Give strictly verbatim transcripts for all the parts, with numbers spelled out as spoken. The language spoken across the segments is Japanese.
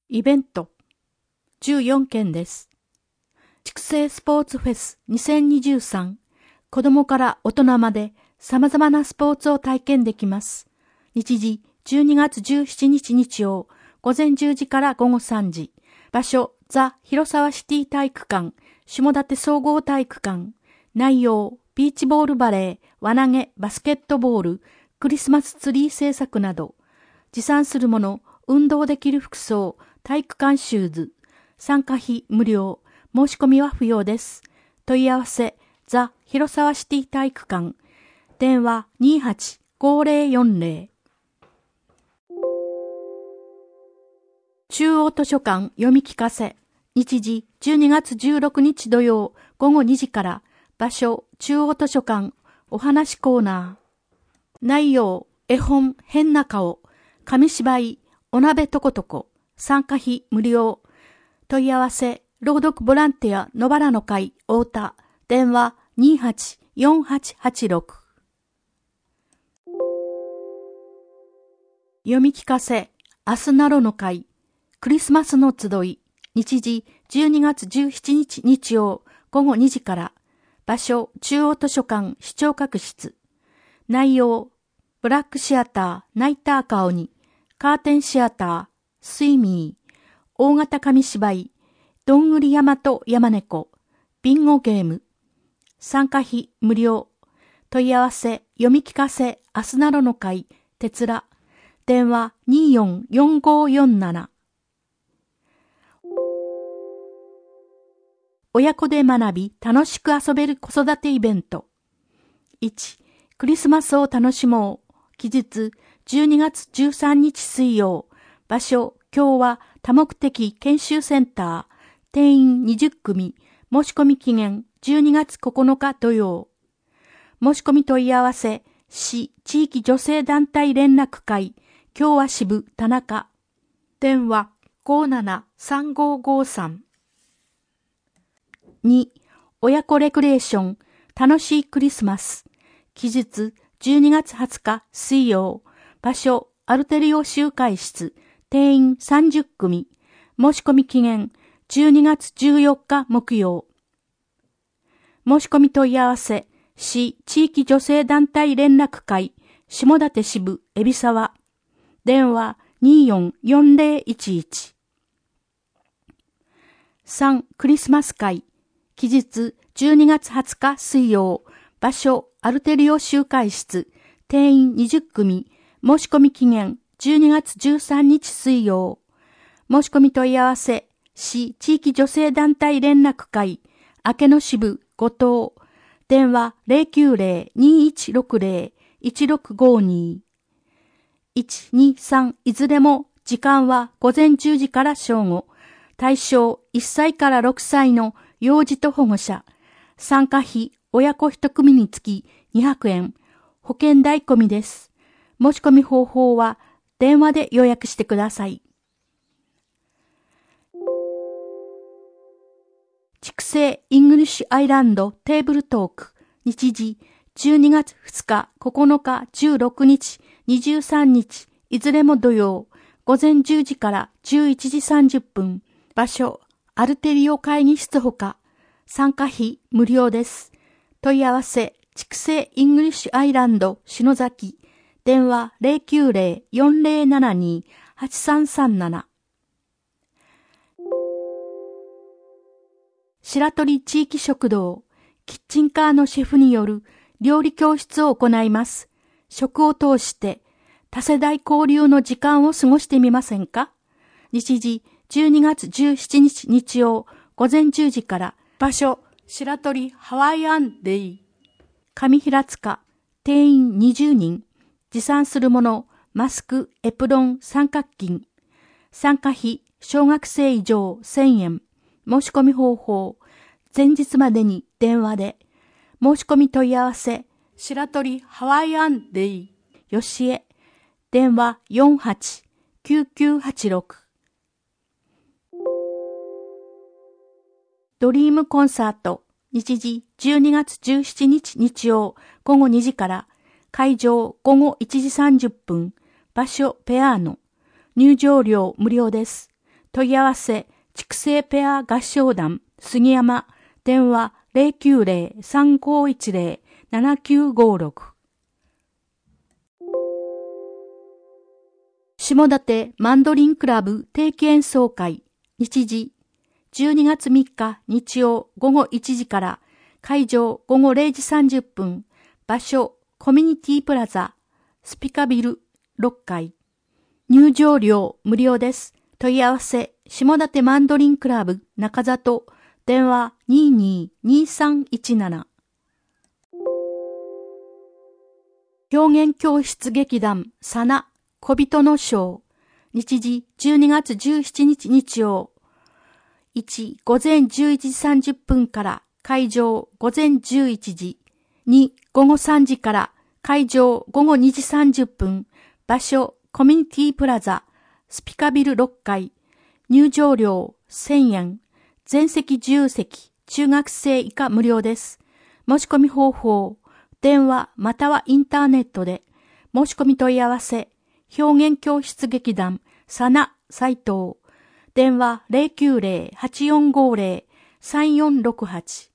イベントじゅうよんけんです。畜生スポーツフェスにせんにじゅうさん、子供から大人まで様々なスポーツを体験できます。日時じゅうにがつじゅうしちにち日曜、午前じゅうじから午後さんじ。場所、ザ・広沢シティ体育館、下館総合体育館。内容、ビーチボールバレー、輪投げ、バスケットボール、クリスマスツリー制作など。持参するもの、運動できる服装、体育館シューズ。参加費無料。申し込みは不要です。問い合わせ、ザ・広沢シティ体育館。電話 にーはちごーぜろよんぜろ。中央図書館読み聞かせ。日時じゅうにがつじゅうろくにち土曜午後にじから。場所、中央図書館お話コーナー。内容、絵本変な顔。紙芝居、お鍋とことこ。参加費無料。問い合わせ、朗読ボランティア野原の会太田。電話 にーはちよんはちはちろく。読み聞かせ、明日なろの会。クリスマスの集い。日時じゅうにがつじゅうしちにち日曜午後にじから。場所、中央図書館視聴覚室。内容、ブラックシアター、ナイター顔に、カーテンシアター、スイミー、大型紙芝居、どんぐり山と山猫、ビンゴゲーム。参加費無料。問い合わせ、読み聞かせ、明日なろの会、てつら。電話 にーよんよんごーよんなな。親子で学び、楽しく遊べる子育てイベント。いち、クリスマスを楽しもう。期日、じゅうにがつじゅうさんにち水曜。場所、今日は多目的研修センター。定員にじゅっくみ。申し込み期限、じゅうにがつここのか土曜。申し込み問い合わせ、市地域女性団体連絡会。今日は支部田中。電話、ごーななさんごーごーさん。に、親子レクレーション、楽しいクリスマス。期日、じゅうにがつはつか水曜。場所、アルテリオ集会室。定員さんじゅっくみ。申し込み期限、じゅうにがつじゅうよっか木曜。申し込み問い合わせ、市地域女性団体連絡会、下館支部海老沢。電話 にーよんよんぜろいちいち。さん、クリスマス会。期日じゅうにがつはつか水曜。場所、アルテリオ集会室。定員にじゅっくみ。申し込み期限、じゅうにがつじゅうさんにち水曜。申し込み問い合わせ、市地域女性団体連絡会、明けの支部後藤。電話 ゼロきゅうゼロ にーいちろくゼロ いちろくごーにー。いち、に、さんいずれも時間は午前じゅうじから正午。対象いっさいからろくさいの幼児と保護者。参加費親子一組につきにひゃくえん。保険代込みです。申し込み方法は電話で予約してください。畜生イングリッシュアイランドテーブルトーク。日時じゅうにがつふつか、ここのか、じゅうろくにち、にじゅうさんにち、いずれも土曜。午前じゅうじからじゅういちじさんじゅっぷん。場所、アルテリオ会議室ほか。参加費無料です。問い合わせ、畜生イングリッシュアイランド篠崎。電話 ゼロきゅうゼロ よんゼロななに はちさんさんなな。白鳥地域食堂、キッチンカーのシェフによる料理教室を行います。食を通して多世代交流の時間を過ごしてみませんか？日時じゅうにがつじゅうしちにち日曜午前じゅうじから。場所、白鳥ハワイアンデイ。上平塚、定員にじゅうにん。持参するもの、マスク、エプロン、三角巾。参加費、小学生以上せんえん。申し込み方法、前日までに電話で。申し込み問い合わせ、白鳥ハワイアンデイ。よしえ。電話 よんはちきゅうきゅうはちろく。ドリームコンサート。日時じゅうにがつじゅうしちにち日曜午後にじから。会場ごごいちじさんじゅっぷん。場所ペアーノ。入場料無料です。 問い合わせ、畜生ペア合唱団、杉山、電話 ゼロきゅうゼロ さんごいちゼロ ななきゅうごろく。下館マンドリンクラブ定期演奏会、日時、じゅうにがつみっか日曜午後いちじから、会場午後れいじさんじゅっぷん、場所コミュニティプラザ、スピカビルろっかい。入場料無料です。問い合わせ、下館マンドリンクラブ中里、電話 にーにーにーさんいちなな。表現教室劇団さな小人の章、日時じゅうにがつじゅうしちにち日曜、いち午前じゅういちじさんじゅっぷんから会場午前じゅういちじ、に午後さんじから会場午後にじさんじゅっぷん、場所コミュニティプラザスピカビルろっかい、入場料せんえん、全席自由席、中学生以下無料です。申し込み方法、電話またはインターネットで、申し込み問い合わせ、表現教室劇団、さな、斉藤、電話 ゼロきゅうゼロ はちよんごゼロ さんよんろくはち。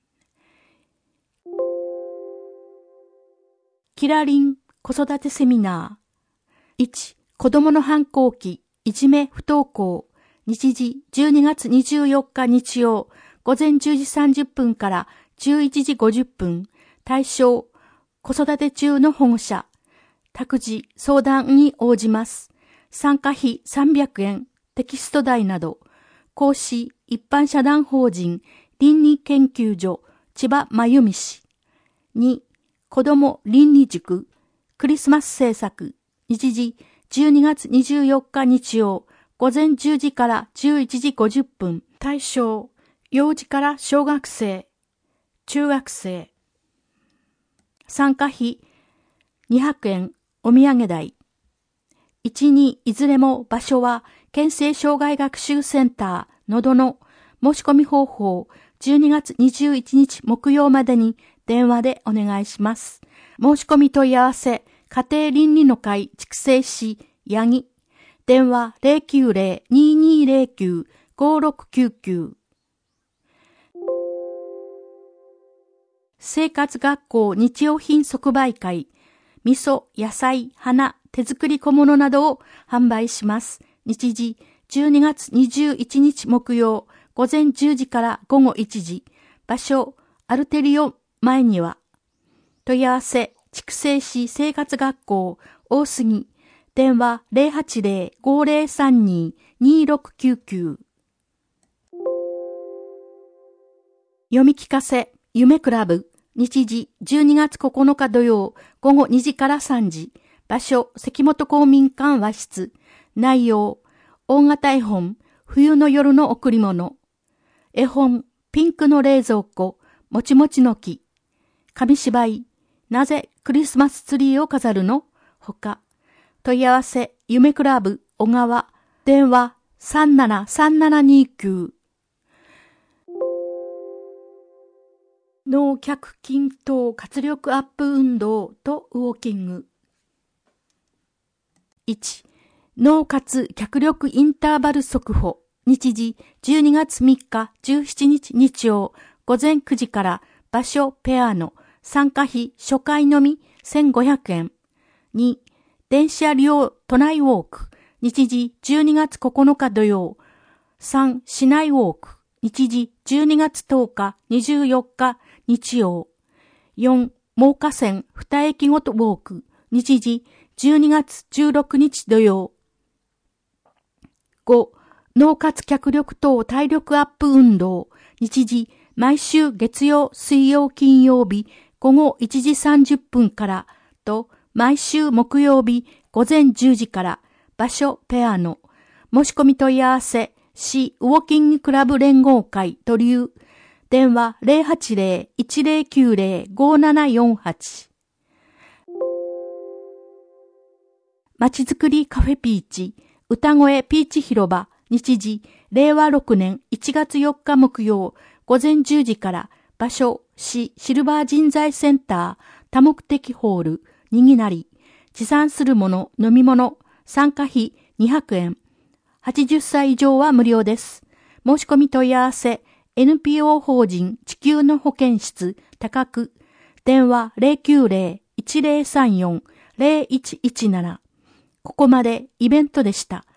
キラリン子育てセミナー。いち、子供の反抗期、いじめ不登校。日時じゅうにがつにじゅうよっか日曜、午前じゅうじさんじゅっぷんからじゅういちじごじゅっぷん。対象、子育て中の保護者。託児、相談に応じます。参加費さんびゃくえん、テキスト代など。講師、一般社団法人、倫理研究所、千葉真由美氏。に、子ども倫理塾、クリスマス制作。日時、じゅうにがつにじゅうよっか日曜、午前じゅうじからじゅういちじごじゅっぷん。対象、幼児から小学生、中学生。参加費にひゃくえん、お土産代。いち、にいずれも場所は県政障害学習センターのどの。申し込み方法、じゅうにがつにじゅういちにち木曜までに電話でお願いします。申し込み問い合わせ、家庭倫理の会筑西市八木。電話 ゼロきゅうゼロ にーにーゼロきゅう ごろくきゅうきゅう。生活学校日用品即売会、味噌、野菜、花、手作り小物などを販売します。日時じゅうにがつにじゅういちにち木曜、午前じゅうじから午後いちじ。場所、アルテリオ前には。問い合わせ、筑西市生活学校、大杉。電話 ゼロはちゼロ ごゼロさんに にろくきゅうきゅう。読み聞かせ、夢クラブ。日時じゅうにがつここのか土曜、午後にじからさんじ。場所、関本公民館和室。内容、大型絵本、冬の夜の贈り物。絵本、ピンクの冷蔵庫、もちもちの木。紙芝居、なぜクリスマスツリーを飾るの？ほか。問い合わせ、夢クラブ、小川。電話、さんななさんななにきゅう。脳脚筋等活力アップ運動とウォーキング。いち、脳活脚力インターバル速歩。日時じゅうにがつみっかじゅうしちにち日曜、午前くじから。場所ペアノ。参加費初回のみせんごひゃくえん。に、電車利用都内ウォーク。日時じゅうにがつここのか土曜。さん、市内ウォーク。日時じゅうにがつとおかにじゅうよっか日曜。よん、真岡線に駅ごとウォーク。日時じゅうにがつじゅうろくにち土曜。ご、脳活脚力等体力アップ運動。日時毎週月曜、水曜、金曜日午後いちじさんじゅっぷんからと毎週木曜日午前じゅうじから。場所ペアノ。申し込み問い合わせ、市ウォーキングクラブ連合会と流。電話 ゼロはちゼロ いちゼロきゅうゼロ ごななよんはち。まちづくりカフェピーチ、歌声ピーチ広場。日時、れいわろくねんいちがつよっか木曜、午前じゅうじから。場所、市シルバー人材センター、多目的ホール、にぎなり。持参するもの、飲み物、参加費にひゃくえん。 はちじゅっさい以上は無料です。申し込み問い合わせ、エヌピーオー 法人地球の保健室高久、電話 ゼロきゅうゼロ いちゼロさんよん ゼロいちいちなな。ここまでイベントでした。